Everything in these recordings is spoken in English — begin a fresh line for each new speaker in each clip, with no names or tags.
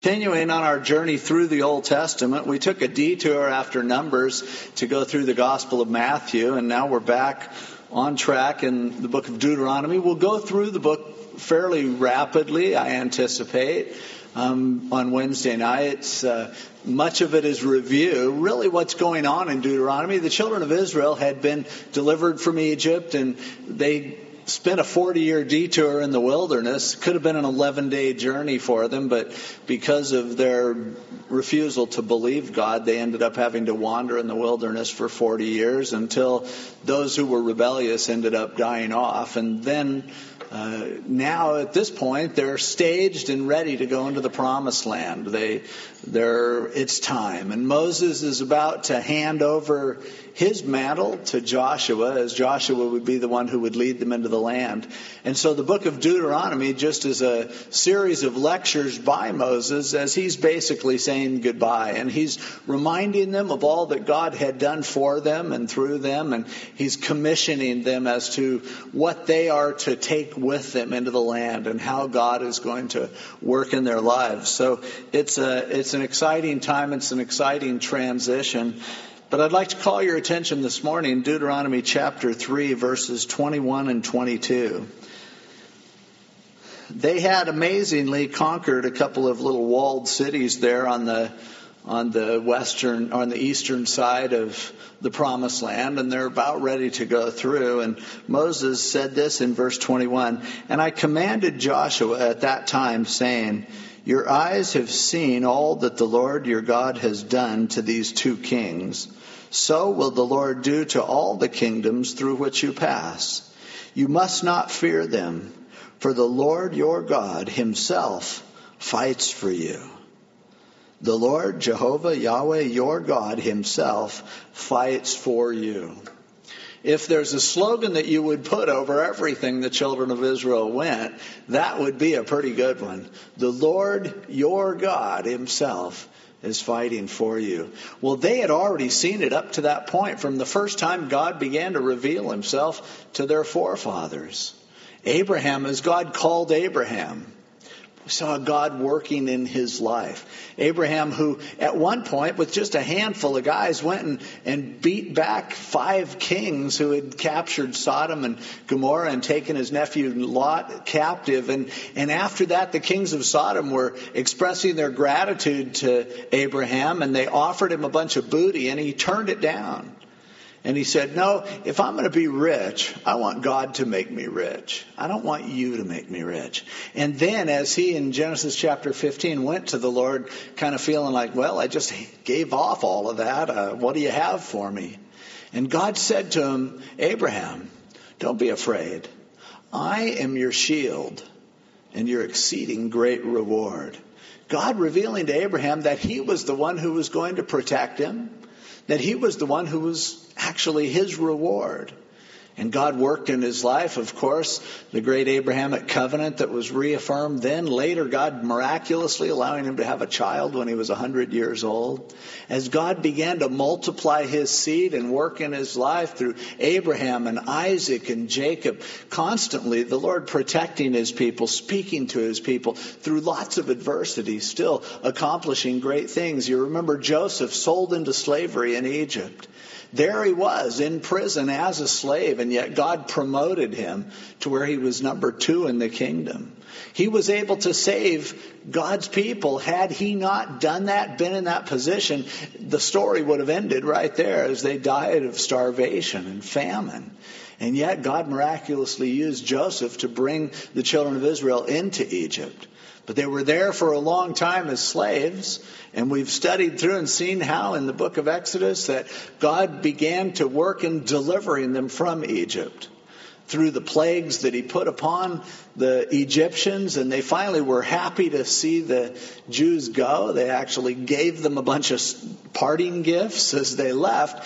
Continuing on our journey through the Old Testament, we took a detour after Numbers to go through the Gospel of Matthew, and now we're back on track in the book of Deuteronomy. We'll go through the book fairly rapidly, I anticipate, on Wednesday nights. Much of it is review. Really what's going on in Deuteronomy, the children of Israel had been delivered from Egypt, and they spent a 40-year detour in the wilderness. Could have been an 11-day journey for them, but because of their refusal to believe God, they ended up having to wander in the wilderness for 40 years until those who were rebellious ended up dying off. And then now at this point, they're staged and ready to go into the promised land. It's time. And Moses is about to hand over his mantle to Joshua, as Joshua would be the one who would lead them into the land. And so the book of Deuteronomy just is a series of lectures by Moses as he's basically saying goodbye. And he's reminding them of all that God had done for them and through them. And he's commissioning them as to what they are to take with them into the land and how God is going to work in their lives. So it's an exciting time. It's an exciting transition. But I'd like to call your attention this morning, Deuteronomy chapter 3, verses 21 and 22. They had amazingly conquered a couple of little walled cities there on the eastern side of the promised land, and they're about ready to go through. And Moses said this in verse 21, "And I commanded Joshua at that time, saying, Your eyes have seen all that the Lord your God has done to these two kings. So will the Lord do to all the kingdoms through which you pass. You must not fear them, for the Lord your God himself fights for you." The Lord, Jehovah, Yahweh, your God himself fights for you. If there's a slogan that you would put over everything the children of Israel went, that would be a pretty good one. The Lord, your God himself is fighting for you. Well, they had already seen it up to that point from the first time God began to reveal himself to their forefathers. Abraham, as God called Abraham, we saw God working in his life. Abraham, who at one point with just a handful of guys went and beat back 5 kings who had captured Sodom and Gomorrah and taken his nephew Lot captive. And after that, the kings of Sodom were expressing their gratitude to Abraham, and they offered him a bunch of booty, and he turned it down. And he said, "No, if I'm going to be rich, I want God to make me rich. I don't want you to make me rich." And then as he in Genesis chapter 15 went to the Lord kind of feeling like, well, I just gave off all of that. What do you have for me? And God said to him, "Abraham, don't be afraid. I am your shield and your exceeding great reward." God revealing to Abraham that he was the one who was going to protect him, that he was the one who was actually his reward. And God worked in his life, of course, the great Abrahamic covenant that was reaffirmed then. Later, God miraculously allowing him to have a child when he was 100 years old. As God began to multiply his seed and work in his life through Abraham and Isaac and Jacob, constantly the Lord protecting his people, speaking to his people through lots of adversity, still accomplishing great things. You remember Joseph sold into slavery in Egypt. There he was in prison as a slave, and yet God promoted him to where he was number 2 in the kingdom. He was able to save God's people. Had he not done that, been in that position, the story would have ended right there as they died of starvation and famine. And yet God miraculously used Joseph to bring the children of Israel into Egypt. But they were there for a long time as slaves, and we've studied through and seen how in the book of Exodus that God began to work in delivering them from Egypt through the plagues that he put upon the Egyptians, and they finally were happy to see the Jews go. They actually gave them a bunch of parting gifts as they left.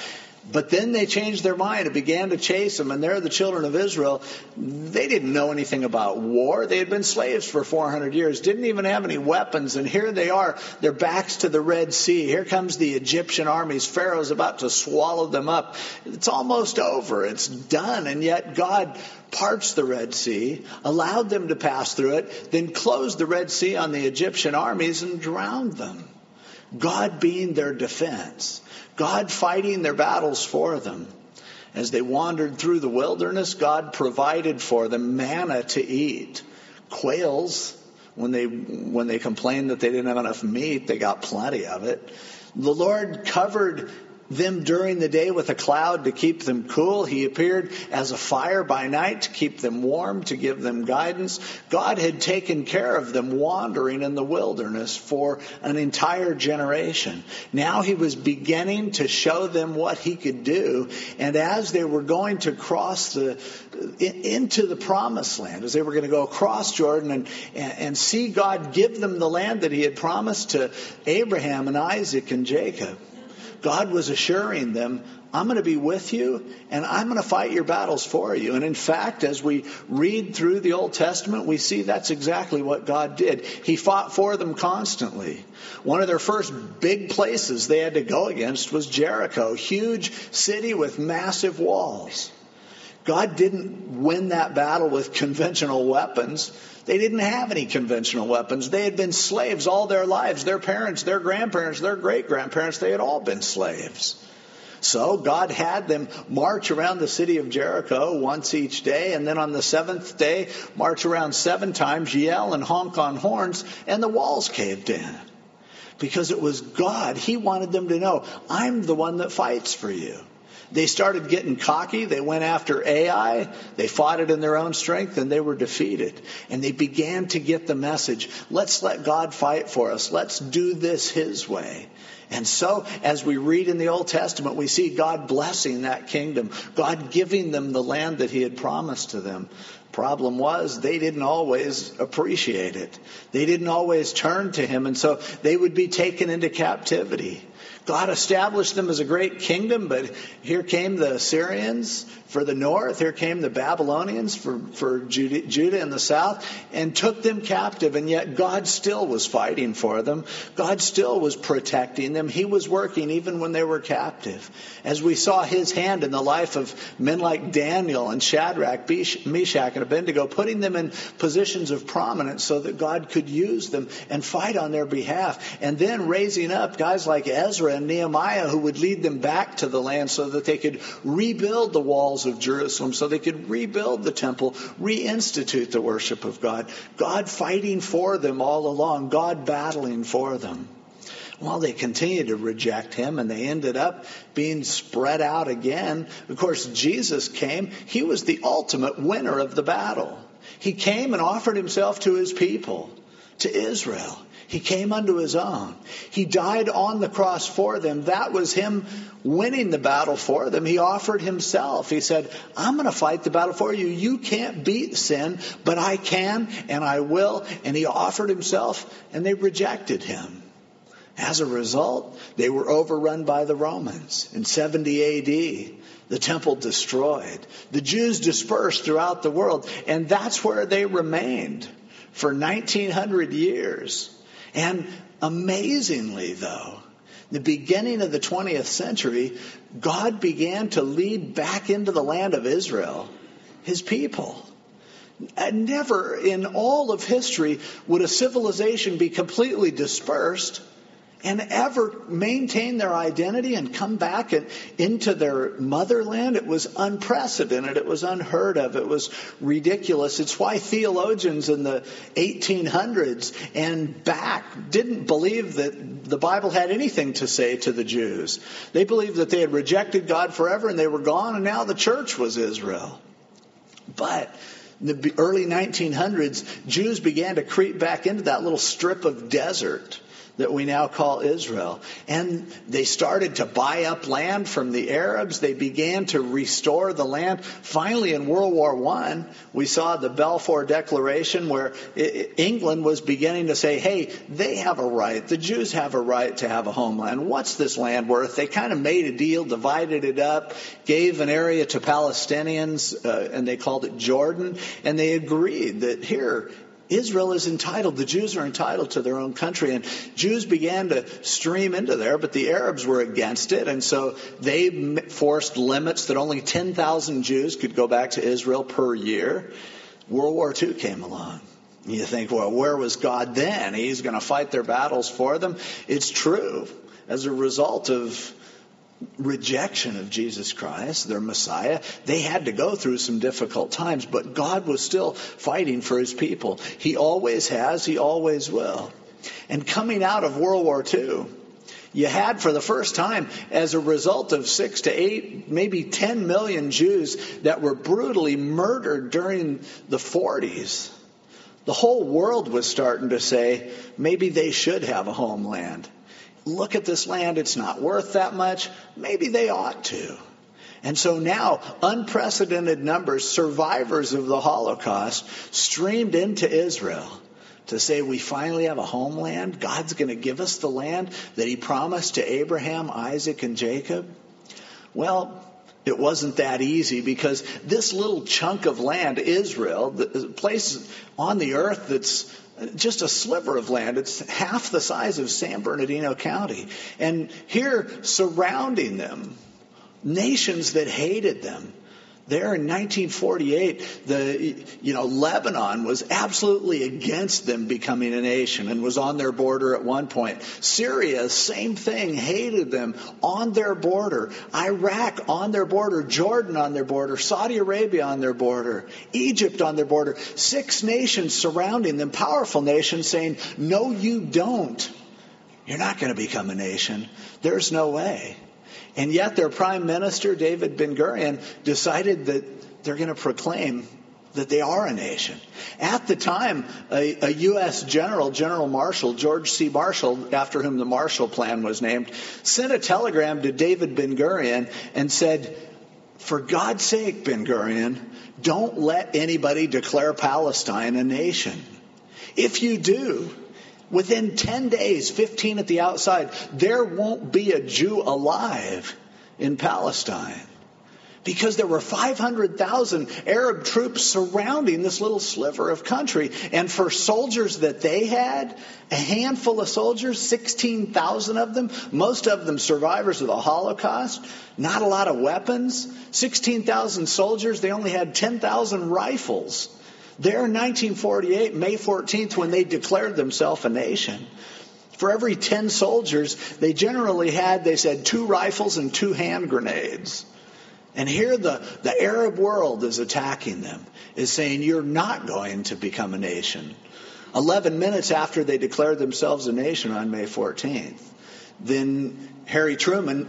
But then they changed their mind and began to chase them. And they're the children of Israel. They didn't know anything about war. They had been slaves for 400 years, didn't even have any weapons. And here they are, their backs to the Red Sea. Here comes the Egyptian armies. Pharaoh's about to swallow them up. It's almost over. It's done. And yet God parts the Red Sea, allowed them to pass through it, then closed the Red Sea on the Egyptian armies and drowned them. God being their defense. God fighting their battles for them. As they wandered through the wilderness, God provided for them manna to eat. Quails, when they complained that they didn't have enough meat, they got plenty of it. The Lord covered them during the day with a cloud to keep them cool. He appeared as a fire by night to keep them warm, to give them guidance. God had taken care of them wandering in the wilderness for an entire generation. Now he was beginning to show them what he could do. And as they were going to cross into the promised land, as they were going to go across Jordan and see God give them the land that he had promised to Abraham and Isaac and Jacob, God was assuring them, I'm going to be with you and I'm going to fight your battles for you. And in fact, as we read through the Old Testament, we see that's exactly what God did. He fought for them constantly. One of their first big places they had to go against was Jericho, huge city with massive walls. God didn't win that battle with conventional weapons. They didn't have any conventional weapons. They had been slaves all their lives. Their parents, their grandparents, their great-grandparents, they had all been slaves. So God had them march around the city of Jericho once each day, and then on the seventh day, march around 7 times, yell and honk on horns, and the walls caved in. Because it was God. He wanted them to know, I'm the one that fights for you. They started getting cocky. They went after Ai. They fought it in their own strength, and they were defeated. And they began to get the message, let's let God fight for us. Let's do this his way. And so, as we read in the Old Testament, we see God blessing that kingdom, God giving them the land that he had promised to them. Problem was, they didn't always appreciate it. They didn't always turn to him, and so they would be taken into captivity. God established them as a great kingdom, but here came the Assyrians for the north. Here came the Babylonians for Judah in the south and took them captive. And yet God still was fighting for them. God still was protecting them. He was working even when they were captive. As we saw his hand in the life of men like Daniel and Shadrach, Meshach, and Abednego, putting them in positions of prominence so that God could use them and fight on their behalf. And then raising up guys like Ezra and Nehemiah who would lead them back to the land so that they could rebuild the walls of Jerusalem, so they could rebuild the temple, reinstitute the worship of God. God fighting for them all along, God battling for them. Well, they continued to reject him, and they ended up being spread out again. Of course, Jesus came. He was the ultimate winner of the battle. He came and offered himself to his people, to Israel. He came unto his own. He died on the cross for them. That was him winning the battle for them. He offered himself. He said, I'm going to fight the battle for you. You can't beat sin, but I can and I will. And he offered himself, and they rejected him. As a result, they were overrun by the Romans in 70 A.D. The temple destroyed. The Jews dispersed throughout the world, and that's where they remained for 1900 years. And amazingly, though, the beginning of the 20th century, God began to lead back into the land of Israel his people. And never in all of history would a civilization be completely dispersed and ever maintain their identity and come back into their motherland. It was unprecedented. It was unheard of. It was ridiculous. It's why theologians in the 1800s and back didn't believe that the Bible had anything to say to the Jews. They believed that they had rejected God forever and they were gone, and now the church was Israel. But in the early 1900s, Jews began to creep back into that little strip of desert. that we now call Israel. And they started to buy up land from the Arabs. They began to restore the land. Finally, in World War I, we saw the Balfour Declaration where England was beginning to say, hey, they have a right. The Jews have a right to have a homeland. What's this land worth? They kind of made a deal, divided it up, gave an area to Palestinians, and they called it Jordan. And they agreed that here, Israel is entitled, the Jews are entitled to their own country. And Jews began to stream into there, but the Arabs were against it. And so they forced limits that only 10,000 Jews could go back to Israel per year. World War II came along. You think, well, where was God then? He's going to fight their battles for them. It's true. As a result of rejection of Jesus Christ, their Messiah, they had to go through some difficult times, but God was still fighting for his people. He always has, he always will. And coming out of World War II, you had for the first time, as a result of 6 to 8, maybe 10 million Jews that were brutally murdered during the 40s, the whole world was starting to say, maybe they should have a homeland. Look at this land, it's not worth that much. Maybe they ought to. And so now, unprecedented numbers, survivors of the Holocaust, streamed into Israel to say, we finally have a homeland. God's going to give us the land that he promised to Abraham, Isaac, and Jacob. Well, it wasn't that easy, because this little chunk of land, Israel, the place on the earth that's just a sliver of land. It's half the size of San Bernardino County. And here, surrounding them, nations that hated them. There in 1948, Lebanon was absolutely against them becoming a nation and was on their border at one point. Syria, same thing, hated them on their border. Iraq on their border. Jordan on their border. Saudi Arabia on their border. Egypt on their border. 6 nations surrounding them, powerful nations saying, no, you don't. You're not going to become a nation. There's no way. And yet their prime minister, David Ben-Gurion, decided that they're going to proclaim that they are a nation. At the time, a U.S. General Marshall, George C. Marshall, after whom the Marshall Plan was named, sent a telegram to David Ben-Gurion and said, for God's sake, Ben-Gurion, don't let anybody declare Palestine a nation. If you do, within 10 days, 15 at the outside, there won't be a Jew alive in Palestine. Because there were 500,000 Arab troops surrounding this little sliver of country. And for soldiers that they had, a handful of soldiers, 16,000 of them, most of them survivors of the Holocaust, not a lot of weapons, 16,000 soldiers, they only had 10,000 rifles. There in 1948, May 14th, when they declared themselves a nation, for every 10 soldiers, they generally had, they said, 2 rifles and 2 hand grenades. And here the Arab world is attacking them, is saying, you're not going to become a nation. 11 minutes after they declared themselves a nation on May 14th, then Harry Truman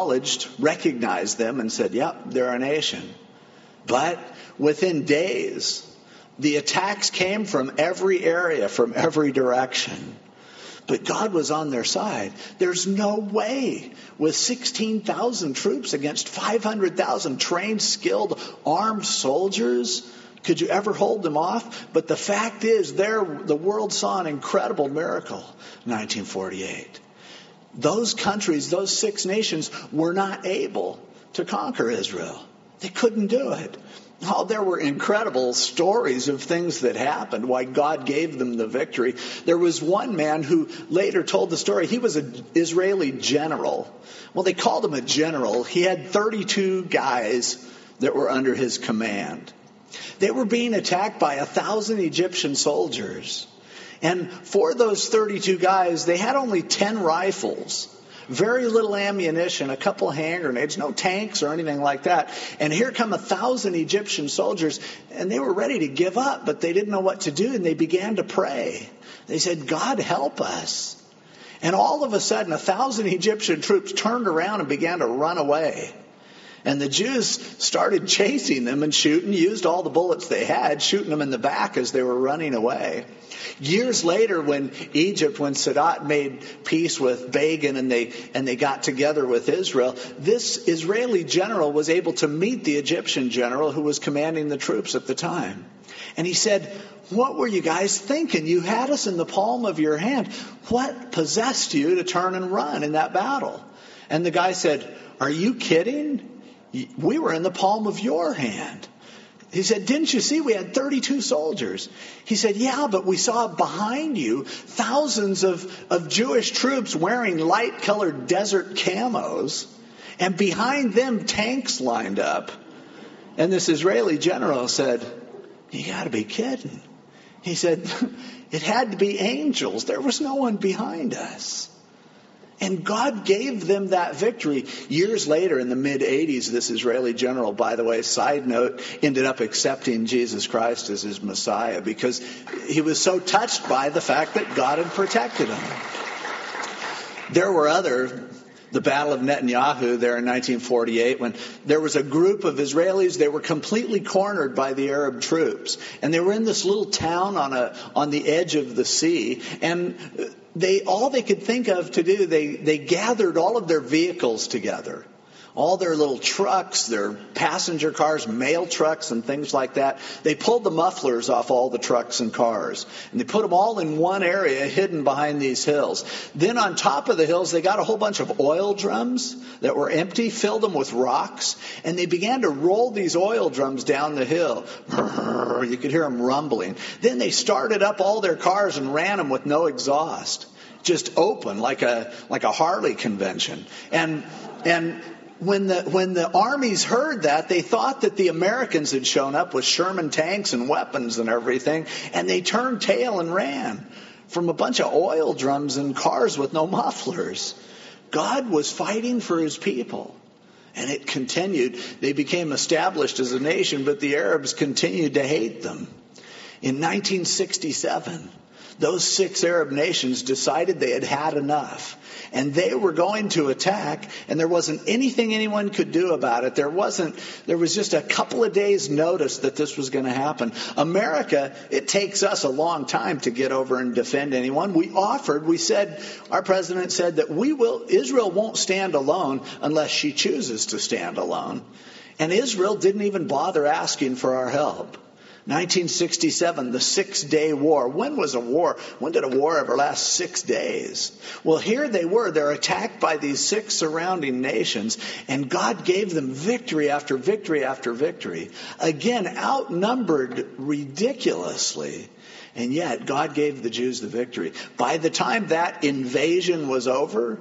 recognized them and said, yep, they're a nation. But within days, the attacks came from every area, from every direction. But God was on their side. There's no way with 16,000 troops against 500,000 trained, skilled, armed soldiers could you ever hold them off. But the fact is, the world saw an incredible miracle in 1948. Those countries, those 6 nations, were not able to conquer Israel. They couldn't do it. Oh, there were incredible stories of things that happened, why God gave them the victory. There was one man who later told the story. He was an Israeli general. Well, they called him a general. He had 32 guys that were under his command. They were being attacked by 1,000 Egyptian soldiers. And for those 32 guys, they had only 10 rifles. Very little ammunition, a couple of hand grenades, no tanks or anything like that. And here come 1,000 Egyptian soldiers, and they were ready to give up, but they didn't know what to do, and they began to pray. They said, God, help us. And all of a sudden, 1,000 Egyptian troops turned around and began to run away. And the Jews started chasing them and shooting, used all the bullets they had, shooting them in the back as they were running away. Years later, when Sadat made peace with Begin and they got together with Israel, this Israeli general was able to meet the Egyptian general who was commanding the troops at the time. And he said, "What were you guys thinking? You had us in the palm of your hand. What possessed you to turn and run in that battle?" And the guy said, "Are you kidding? We were in the palm of your hand." He said, "Didn't you see we had 32 soldiers?" He said, "Yeah, but we saw behind you thousands of Jewish troops wearing light-colored desert camos, and behind them tanks lined up." And this Israeli general said, "You got to be kidding." He said, "It had to be angels. There was no one behind us." And God gave them that victory. Years later, in the mid-'80s, this Israeli general, by the way, side note, ended up accepting Jesus Christ as his Messiah because he was so touched by the fact that God had protected him. There were the Battle of Netanyahu there in 1948, when there was a group of Israelis, they were completely cornered by the Arab troops. And they were in this little town on the edge of the sea. And all they could think of to do, they gathered all of their vehicles together. All their little trucks, their passenger cars, mail trucks and things like that. They pulled the mufflers off all the trucks and cars. And they put them all in one area hidden behind these hills. Then on top of the hills, they got a whole bunch of oil drums that were empty, filled them with rocks. And they began to roll these oil drums down the hill. You could hear them rumbling. Then they started up all their cars and ran them with no exhaust. Just open like a Harley convention. And when the armies heard that, they thought that the Americans had shown up with Sherman tanks and weapons and everything, and they turned tail and ran from a bunch of oil drums and cars with no mufflers. God was fighting for his people, and it continued. They became established as a nation, but the Arabs continued to hate them. In 1967, those 6 Arab nations decided they had had enough. And they were going to attack, and there wasn't anything anyone could do about it. There was just a couple of days' notice that this was going to happen. America, it takes us a long time to get over and defend anyone. We said, our president said that Israel won't stand alone unless she chooses to stand alone. And Israel didn't even bother asking for our help. 1967, the 6-day war. When was a war? When did a war ever last 6 days? Well, here they were. They're attacked by these 6 surrounding nations, and God gave them victory after victory after victory. Again, outnumbered ridiculously. And yet, God gave the Jews the victory. By the time that invasion was over,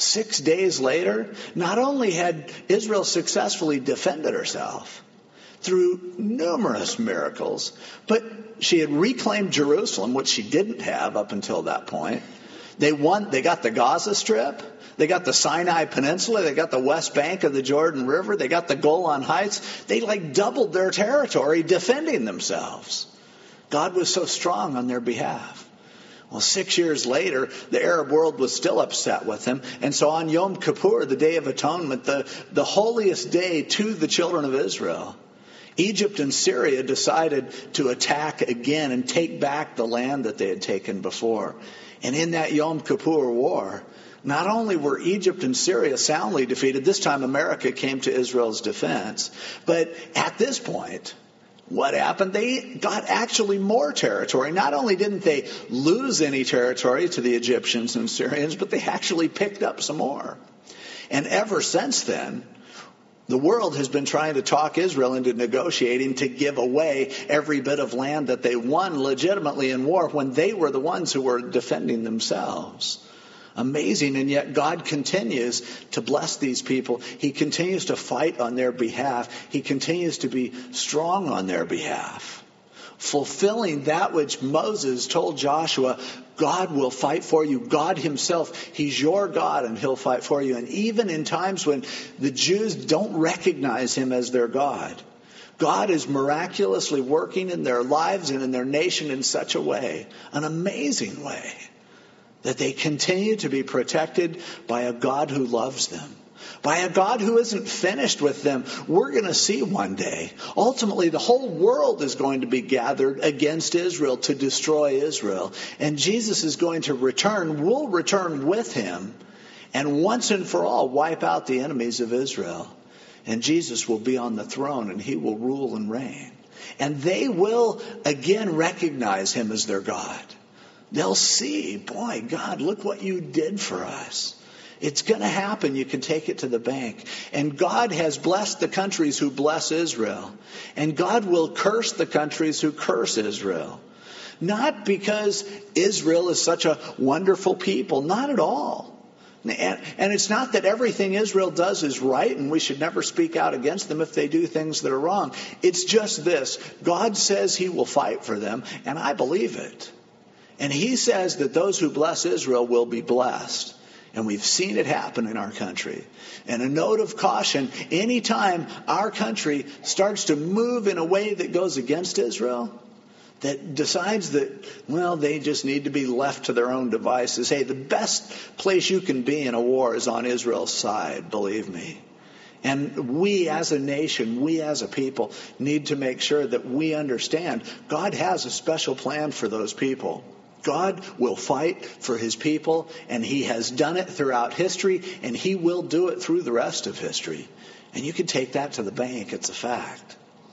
6 days later, not only had Israel successfully defended herself through numerous miracles, but she had reclaimed Jerusalem, which she didn't have up until that point. They got the Gaza Strip, they got the Sinai Peninsula, they got the West Bank of the Jordan River, they got the Golan Heights. They doubled their territory defending themselves. God was so strong on their behalf. Well, 6 years later, the Arab world was still upset with them. And so on Yom Kippur, the Day of Atonement, the holiest day to the children of Israel, Egypt and Syria decided to attack again and take back the land that they had taken before. And in that Yom Kippur war, not only were Egypt and Syria soundly defeated, this time America came to Israel's defense. But at this point, what happened? They got actually more territory. Not only didn't they lose any territory to the Egyptians and Syrians, but they actually picked up some more. And ever since then, the world has been trying to talk Israel into negotiating to give away every bit of land that they won legitimately in war when they were the ones who were defending themselves. Amazing, and yet God continues to bless these people. He continues to fight on their behalf. He continues to be strong on their behalf, fulfilling that which Moses told Joshua. God will fight for you. God himself, he's your God, and he'll fight for you. And even in times when the Jews don't recognize him as their God, God is miraculously working in their lives and in their nation in such a way, an amazing way, that they continue to be protected by a God who loves them, by a God who isn't finished with them. We're going to see one day. Ultimately, the whole world is going to be gathered against Israel to destroy Israel. And Jesus is going to return. We'll return with him and once and for all wipe out the enemies of Israel. And Jesus will be on the throne and he will rule and reign. And they will again recognize him as their God. They'll see, boy, God, look what you did for us. It's going to happen. You can take it to the bank. And God has blessed the countries who bless Israel. And God will curse the countries who curse Israel. Not because Israel is such a wonderful people. Not at all. And it's not that everything Israel does is right and we should never speak out against them if they do things that are wrong. It's just this. God says he will fight for them, and I believe it. And he says that those who bless Israel will be blessed. And we've seen it happen in our country. And a note of caution, anytime our country starts to move in a way that goes against Israel, that decides that, well, they just need to be left to their own devices. Hey, the best place you can be in a war is on Israel's side, believe me. And we as a nation, we as a people, need to make sure that we understand God has a special plan for those people. God will fight for his people, and he has done it throughout history, and he will do it through the rest of history. And you can take that to the bank. It's a fact.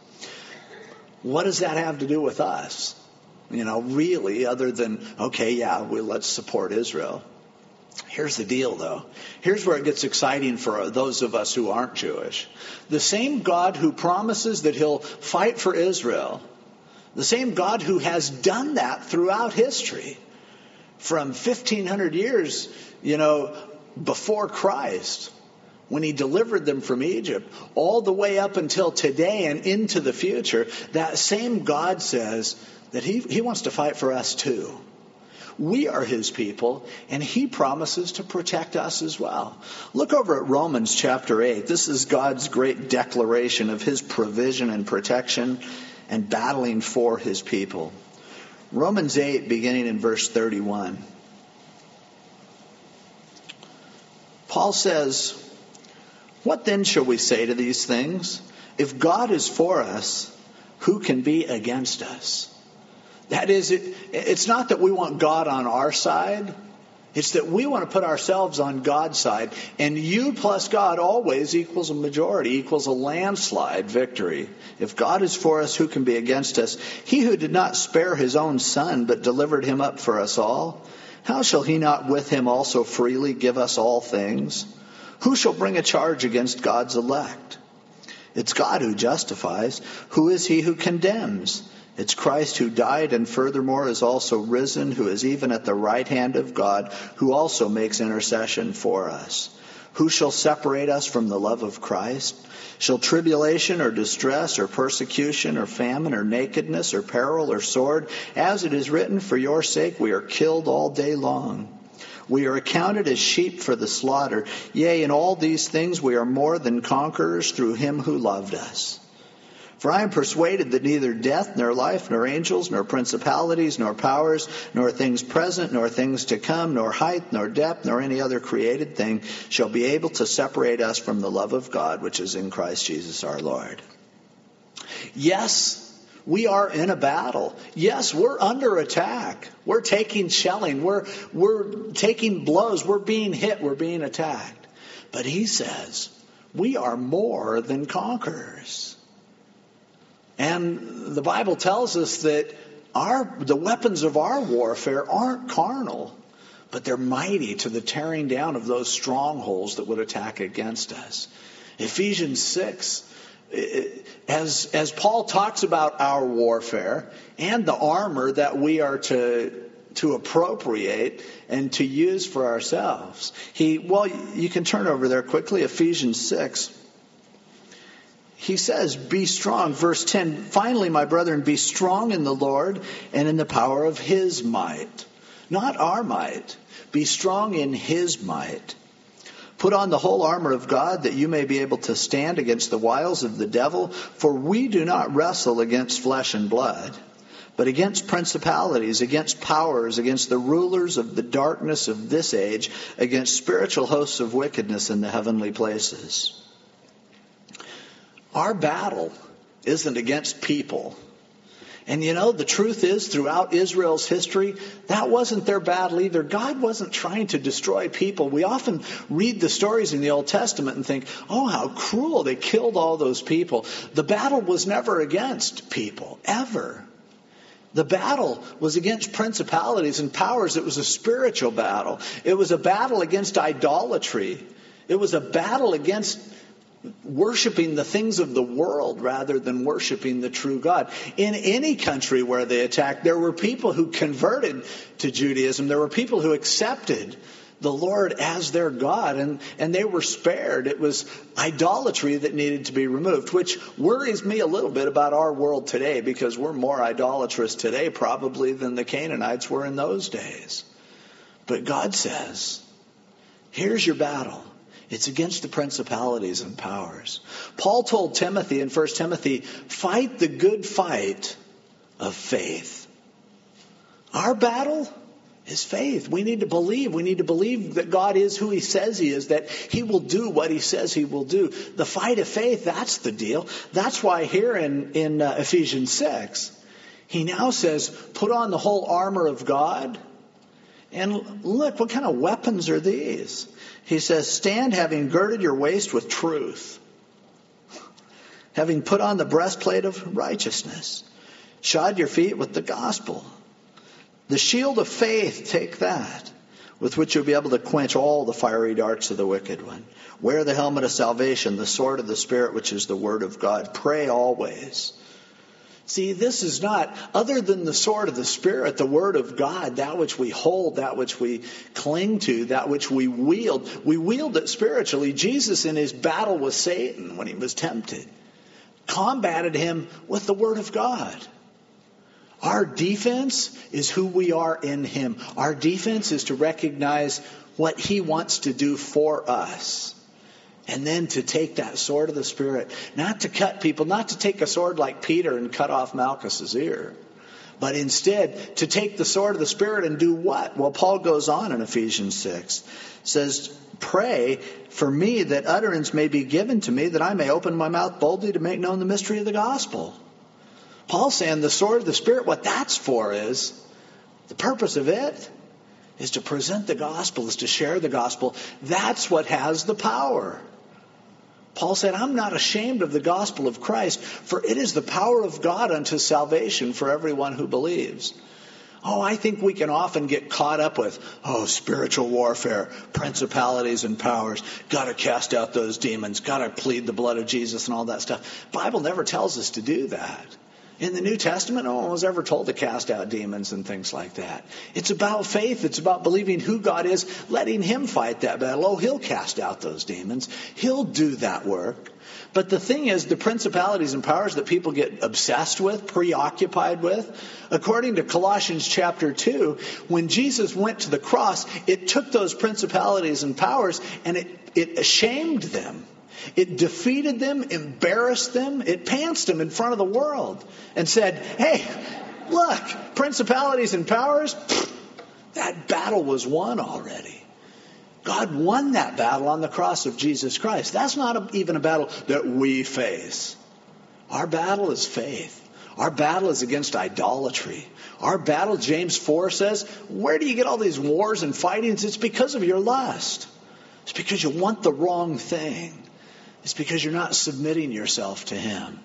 What does that have to do with us? Really, other than, okay, yeah, let's support Israel. Here's the deal, though. Here's where it gets exciting for those of us who aren't Jewish. The same God who promises that he'll fight for Israel, the same God who has done that throughout history, from 1,500 years, before Christ, when he delivered them from Egypt, all the way up until today and into the future, that same God says that he wants to fight for us too. We are his people, and he promises to protect us as well. Look over at Romans chapter 8. This is God's great declaration of his provision and protection and battling for his people. Romans 8, beginning in verse 31. Paul says, "What then shall we say to these things? If God is for us, who can be against us?" That is, it's not that we want God on our side. It's that we want to put ourselves on God's side. And you plus God always equals a majority, equals a landslide victory. If God is for us, who can be against us? He who did not spare his own son, but delivered him up for us all, how shall he not with him also freely give us all things? Who shall bring a charge against God's elect? It's God who justifies. Who is he who condemns? It's Christ who died and furthermore is also risen, who is even at the right hand of God, who also makes intercession for us. Who shall separate us from the love of Christ? Shall tribulation or distress or persecution or famine or nakedness or peril or sword? As it is written, for your sake we are killed all day long. We are accounted as sheep for the slaughter. Yea, in all these things we are more than conquerors through him who loved us. For I am persuaded that neither death, nor life, nor angels, nor principalities, nor powers, nor things present, nor things to come, nor height, nor depth, nor any other created thing shall be able to separate us from the love of God, which is in Christ Jesus our Lord. Yes, we are in a battle. Yes, we're under attack. We're taking shelling. We're taking blows. We're being hit. We're being attacked. But he says, we are more than conquerors. And the Bible tells us that the weapons of our warfare aren't carnal, but they're mighty to the tearing down of those strongholds that would attack against us. Ephesians 6, as Paul talks about our warfare and the armor that we are to appropriate and to use for ourselves. You can turn over there quickly, Ephesians 6. He says, be strong. Verse 10, finally, my brethren, be strong in the Lord and in the power of his might. Not our might. Be strong in his might. Put on the whole armor of God that you may be able to stand against the wiles of the devil. For we do not wrestle against flesh and blood, but against principalities, against powers, against the rulers of the darkness of this age, against spiritual hosts of wickedness in the heavenly places. Our battle isn't against people. And you know, the truth is, throughout Israel's history, that wasn't their battle either. God wasn't trying to destroy people. We often read the stories in the Old Testament and think, oh, how cruel, they killed all those people. The battle was never against people, ever. The battle was against principalities and powers. It was a spiritual battle. It was a battle against idolatry. It was a battle against worshiping the things of the world rather than worshiping the true God. In any country where they attacked, there were people who converted to Judaism. There were people who accepted the Lord as their God, and they were spared. It was idolatry that needed to be removed, which worries me a little bit about our world today, because we're more idolatrous today probably than the Canaanites were in those days. But God says, here's your battle. It's against the principalities and powers. Paul told Timothy in 1 Timothy, fight the good fight of faith. Our battle is faith. We need to believe. We need to believe that God is who he says he is, that he will do what he says he will do. The fight of faith, that's the deal. That's why here in Ephesians 6, he now says, put on the whole armor of God. And look, what kind of weapons are these? He says, stand having girded your waist with truth, having put on the breastplate of righteousness, shod your feet with the gospel. The shield of faith, take that, with which you'll be able to quench all the fiery darts of the wicked one. Wear the helmet of salvation, the sword of the Spirit, which is the word of God. Pray always. See, this is not, other than the sword of the Spirit, the word of God, that which we hold, that which we cling to, that which we wield. We wield it spiritually. Jesus, in his battle with Satan, when he was tempted, combated him with the word of God. Our defense is who we are in him. Our defense is to recognize what he wants to do for us. And then to take that sword of the Spirit, not to cut people, not to take a sword like Peter and cut off Malchus's ear, but instead to take the sword of the Spirit and do what? Well, Paul goes on in Ephesians 6, says, pray for me that utterance may be given to me, that I may open my mouth boldly to make known the mystery of the gospel. Paul's saying the sword of the Spirit, what that's for is, the purpose of it is to present the gospel, is to share the gospel. That's what has the power. Paul said, I'm not ashamed of the gospel of Christ, for it is the power of God unto salvation for everyone who believes. Oh, I think we can often get caught up with, spiritual warfare, principalities and powers. Got to cast out those demons. Got to plead the blood of Jesus and all that stuff. The Bible never tells us to do that. In the New Testament, no one was ever told to cast out demons and things like that. It's about faith. It's about believing who God is, letting him fight that battle. Oh, he'll cast out those demons. He'll do that work. But the thing is, the principalities and powers that people get obsessed with, preoccupied with, according to Colossians chapter 2, when Jesus went to the cross, it took those principalities and powers and it ashamed them. It defeated them, embarrassed them, it pantsed them in front of the world and said, hey, look, principalities and powers, that battle was won already. God won that battle on the cross of Jesus Christ. That's not even a battle that we face. Our battle is faith. Our battle is against idolatry. Our battle, James 4 says, where do you get all these wars and fightings? It's because of your lust. It's because you want the wrong thing. It's because you're not submitting yourself to him.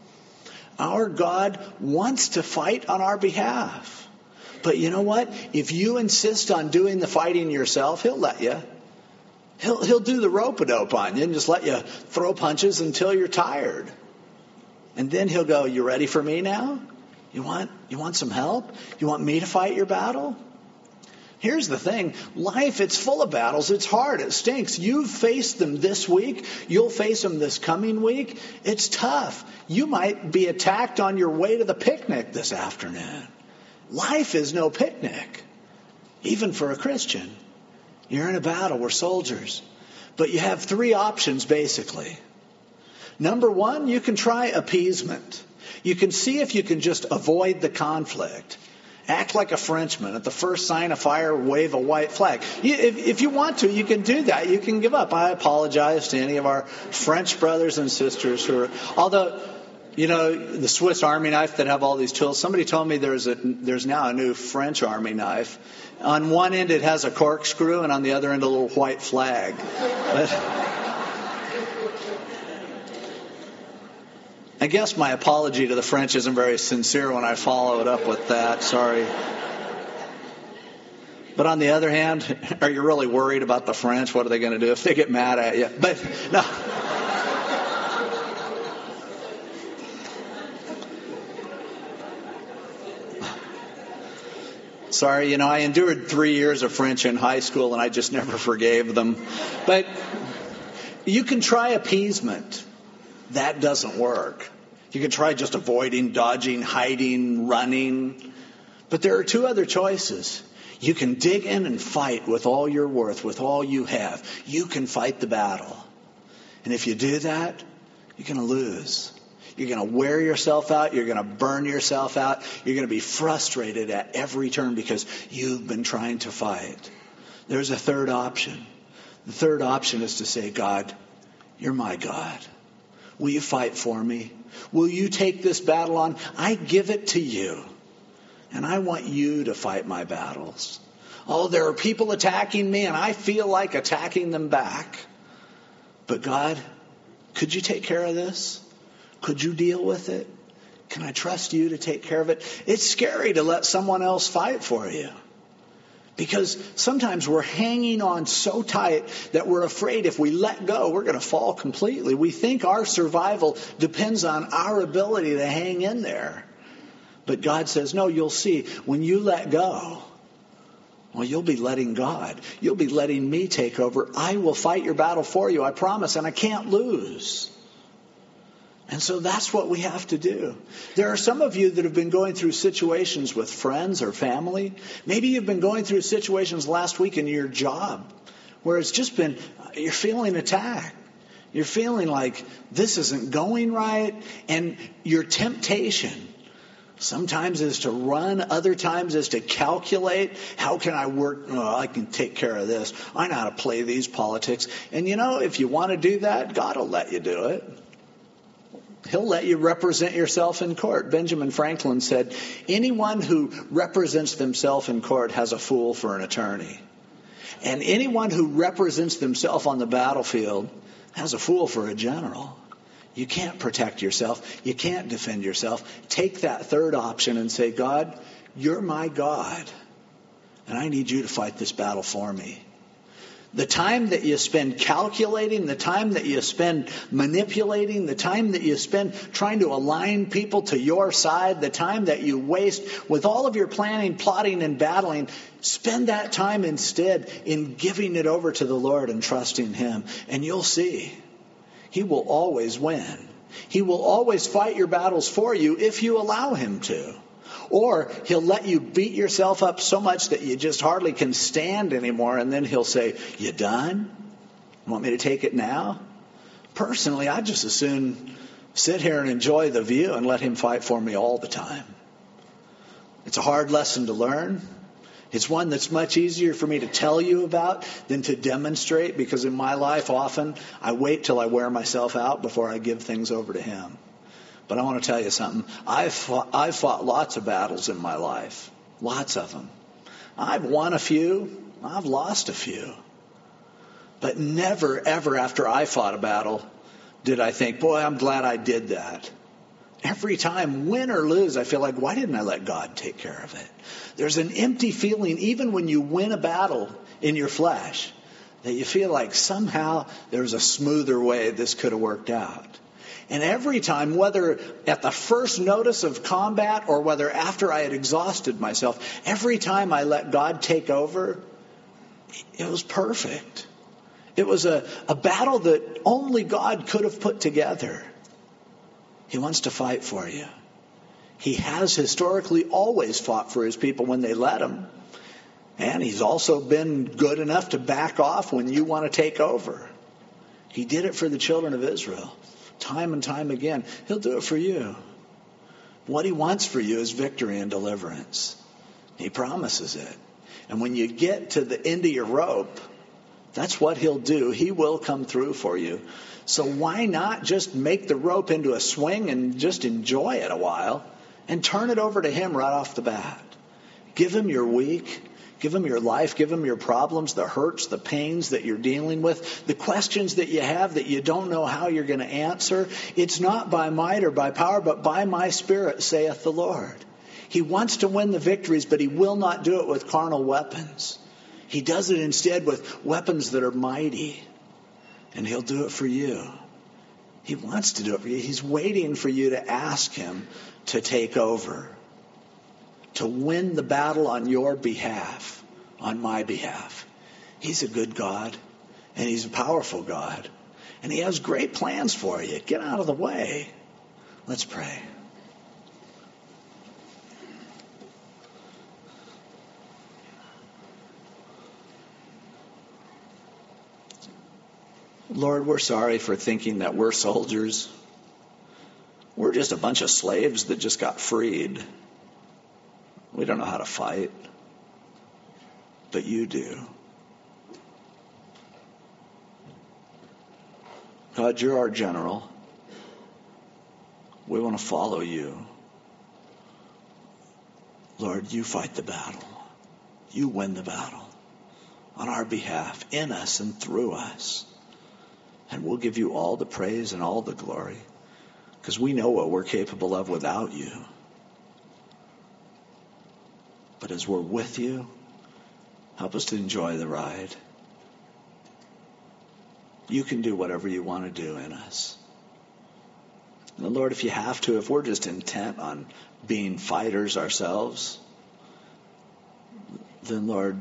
Our God wants to fight on our behalf. But you know what? If you insist on doing the fighting yourself, he'll let you. He'll do the rope-a-dope on you and just let you throw punches until you're tired. And then he'll go, you ready for me now? You want some help? You want me to fight your battle? Here's the thing. Life, it's full of battles. It's hard. It stinks. You've faced them this week. You'll face them this coming week. It's tough. You might be attacked on your way to the picnic this afternoon. Life is no picnic, even for a Christian. You're in a battle. We're soldiers. But you have three options, basically. Number one, you can try appeasement. You can see if you can just avoid the conflict. Act like a Frenchman. At the first sign of fire, wave a white flag. If you want to, you can do that. You can give up. I apologize to any of our French brothers and sisters who are, although, the Swiss Army knife that have all these tools. Somebody told me there's now a new French Army knife. On one end it has a corkscrew, and on the other end a little white flag. I guess my apology to the French isn't very sincere when I follow it up with that. Sorry. But on the other hand, are you really worried about the French? What are they going to do if they get mad at you? But no. Sorry, I endured 3 years of French in high school and I just never forgave them. But you can try appeasement. That doesn't work. You can try just avoiding, dodging, hiding, running. But there are two other choices. You can dig in and fight with all your worth, with all you have. You can fight the battle. And if you do that, you're going to lose. You're going to wear yourself out. You're going to burn yourself out. You're going to be frustrated at every turn because you've been trying to fight. There's a third option. The third option is to say, God, you're my God. Will you fight for me? Will you take this battle on? I give it to you. And I want you to fight my battles. Oh, there are people attacking me and I feel like attacking them back. But God, could you take care of this? Could you deal with it? Can I trust you to take care of it? It's scary to let someone else fight for you. Because sometimes we're hanging on so tight that we're afraid if we let go, we're going to fall completely. We think our survival depends on our ability to hang in there. But God says, no, you'll see, when you let go, well, you'll be letting God. You'll be letting me take over. I will fight your battle for you, I promise, and I can't lose. And so that's what we have to do. There are some of you that have been going through situations with friends or family. Maybe you've been going through situations last week in your job where it's just been, you're feeling attacked. You're feeling like this isn't going right. And your temptation sometimes is to run, other times is to calculate. How can I work? Oh, I can take care of this. I know how to play these politics. And if you want to do that, God will let you do it. He'll let you represent yourself in court. Benjamin Franklin said, anyone who represents themselves in court has a fool for an attorney. And anyone who represents themselves on the battlefield has a fool for a general. You can't protect yourself. You can't defend yourself. Take that third option and say, God, you're my God. And I need you to fight this battle for me. The time that you spend calculating, the time that you spend manipulating, the time that you spend trying to align people to your side, the time that you waste with all of your planning, plotting, and battling, spend that time instead in giving it over to the Lord and trusting Him. And you'll see, He will always win. He will always fight your battles for you if you allow Him to. Or He'll let you beat yourself up so much that you just hardly can stand anymore. And then He'll say, you done? Want me to take it now? Personally, I'd just as soon sit here and enjoy the view and let Him fight for me all the time. It's a hard lesson to learn. It's one that's much easier for me to tell you about than to demonstrate, because in my life often I wait till I wear myself out before I give things over to Him. But I want to tell you something. I've fought lots of battles in my life. Lots of them. I've won a few. I've lost a few. But never, ever after I fought a battle did I think, boy, I'm glad I did that. Every time, win or lose, I feel like, why didn't I let God take care of it? There's an empty feeling, even when you win a battle in your flesh, that you feel like somehow there's a smoother way this could have worked out. And every time, whether at the first notice of combat or whether after I had exhausted myself, every time I let God take over, it was perfect. It was a battle that only God could have put together. He wants to fight for you. He has historically always fought for His people when they let Him. And He's also been good enough to back off when you want to take over. He did it for the children of Israel. Time and time again. He'll do it for you. What he wants for you is victory and deliverance. He promises it. And when you get to the end of your rope, that's what he'll do. He will come through for you. So why not just make the rope into a swing and just enjoy it a while and turn it over to him right off the bat? Give him your week. Give him your life. Give him your problems, the hurts, the pains that you're dealing with, the questions that you have that you don't know how you're going to answer. It's not by might or by power, but by my Spirit, saith the Lord. He wants to win the victories, but he will not do it with carnal weapons. He does it instead with weapons that are mighty. And he'll do it for you. He wants to do it for you. He's waiting for you to ask him to take over, to win the battle on your behalf, on my behalf. He's a good God, and he's a powerful God, and he has great plans for you. Get out of the way. Let's pray. Lord, we're sorry for thinking that we're soldiers. We're just a bunch of slaves that just got freed. We don't know how to fight, but you do. God, you're our general. We want to follow you. Lord, you fight the battle. You win the battle on our behalf, in us and through us. And we'll give you all the praise and all the glory, because we know what we're capable of without you. But as we're with you, help us to enjoy the ride. You can do whatever you want to do in us. And Lord, if you have to, if we're just intent on being fighters ourselves, then Lord,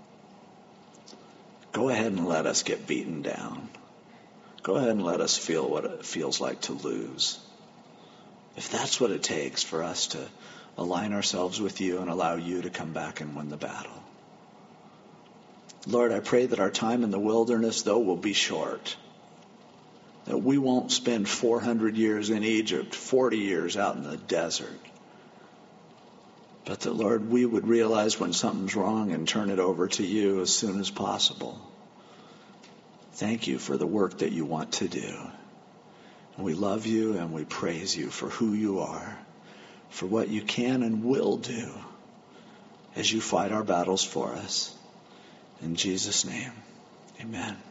go ahead and let us get beaten down. Go ahead and let us feel what it feels like to lose. If that's what it takes for us to align ourselves with you and allow you to come back and win the battle. Lord, I pray that our time in the wilderness, though, will be short. That we won't spend 400 years in Egypt, 40 years out in the desert. But that, Lord, we would realize when something's wrong and turn it over to you as soon as possible. Thank you for the work that you want to do. And we love you and we praise you for who you are, for what you can and will do as you fight our battles for us. In Jesus' name, amen.